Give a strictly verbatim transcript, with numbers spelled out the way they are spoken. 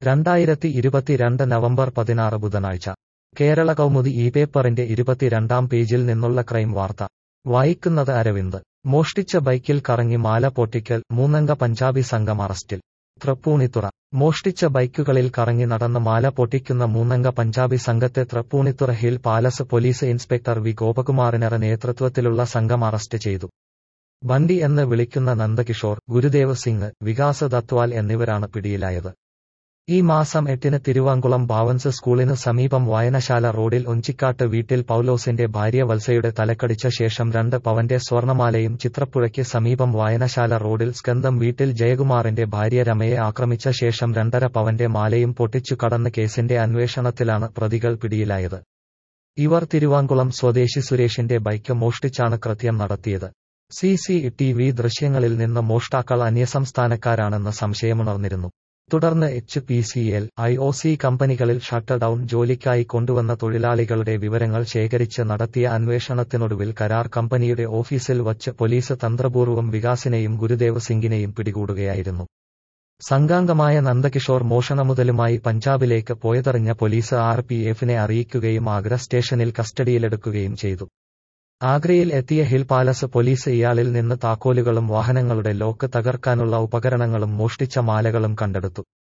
രണ്ടായിരത്തി ഇരുപത്തിരണ്ട് നവംബർ പതിനാറ് ബുധനാഴ്ച കേരള കൗമുദി ഈ പേപ്പറിന്റെ ഇരുപത്തിരണ്ടാം പേജിൽ നിന്നുള്ള ക്രൈം വാർത്ത വായിക്കുന്നത് അരവിന്ദ്. മോഷ്ടിച്ച ബൈക്കിൽ കറങ്ങി മാല പൊട്ടിക്കൽ, മൂന്നംഗ പഞ്ചാബി സംഘം അറസ്റ്റിൽ. തൃപ്പൂണിത്തുറ. മോഷ്ടിച്ച ബൈക്കുകളിൽ കറങ്ങി നടന്ന് മാല പൊട്ടിക്കുന്ന മൂന്നംഗ പഞ്ചാബി സംഘത്തെ Tripunithura hill palace police inspector V ഗോപകുമാറിന്റെ നേതൃത്വത്തിലുള്ള സംഘം അറസ്റ്റ് ചെയ്തു. ബണ്ടി എന്ന് വിളിക്കുന്ന നന്ദകിഷോർ, ഗുരുദേവ് സിംഗ്, വികാസ് ദത്വാൽ എന്നിവരാണ് പിടിയിലായത്. ഈ മാസം എട്ടിന് തിരുവാങ്കുളം ഭാവൻസ് സ്കൂളിനു സമീപം വായനശാല റോഡിൽ ഒഞ്ചിക്കാട്ട് വീട്ടിൽ പൗലോസിന്റെ ഭാര്യ വത്സയുടെ തലക്കടിച്ച ശേഷം രണ്ട് പവന്റെ സ്വർണമാലയും ചിത്രപ്പുഴയ്ക്ക് സമീപം വായനശാല റോഡിൽ സ്കന്ദം വീട്ടിൽ ജയകുമാറിന്റെ ഭാര്യ രമയെ ആക്രമിച്ച ശേഷം രണ്ടര പവന്റെ മാലയും പൊട്ടിച്ചു കടന്ന കേസിന്റെ അന്വേഷണത്തിലാണ് പ്രതികൾ പിടിയിലായത്. ഇവർ തിരുവാങ്കുളം സ്വദേശി സുരേഷിന്റെ ബൈക്ക് മോഷ്ടിച്ചാണ് കൃത്യം നടത്തിയത്. സി സി ടി വി ദൃശ്യങ്ങളിൽ നിന്ന് മോഷ്ടാക്കൾ അന്യസംസ്ഥാനക്കാരാണെന്ന് സംശയമുണർന്നിരുന്നു. തുടർന്ന് H P C L, I O C കമ്പനികളിൽ ഷട്ട് ഡൌൺ ജോലിക്കായി കൊണ്ടുവന്ന തൊഴിലാളികളുടെ വിവരങ്ങൾ ശേഖരിച്ച് നടത്തിയ അന്വേഷണത്തിനൊടുവിൽ കരാർ കമ്പനിയുടെ ഓഫീസിൽ വച്ച് പോലീസ് തന്ത്രപൂർവ്വം വികാസിനെയും ഗുരുദേവ് സിംഗിനെയും പിടികൂടുകയായിരുന്നു. സംഘാംഗമായ നന്ദകിഷോർ മോഷണമുതലുമായി പഞ്ചാബിലേക്ക് പോയതറിഞ്ഞ പോലീസ് ആർ പി എഫിനെ അറിയിക്കുകയും ആഗ്ര സ്റ്റേഷനിൽ കസ്റ്റഡിയിലെടുക്കുകയും ചെയ്തു. ആഗ്രയിൽ എത്തിയ ഹിൽ പാലസ് പോലീസ് ഇയാളിൽ നിന്ന് താക്കോലുകളും വാഹനങ്ങളുടെ ലോക്ക് തകർക്കാനുള്ള ഉപകരണങ്ങളും മോഷ്ടിച്ച മാലകളും കണ്ടെടുത്തു.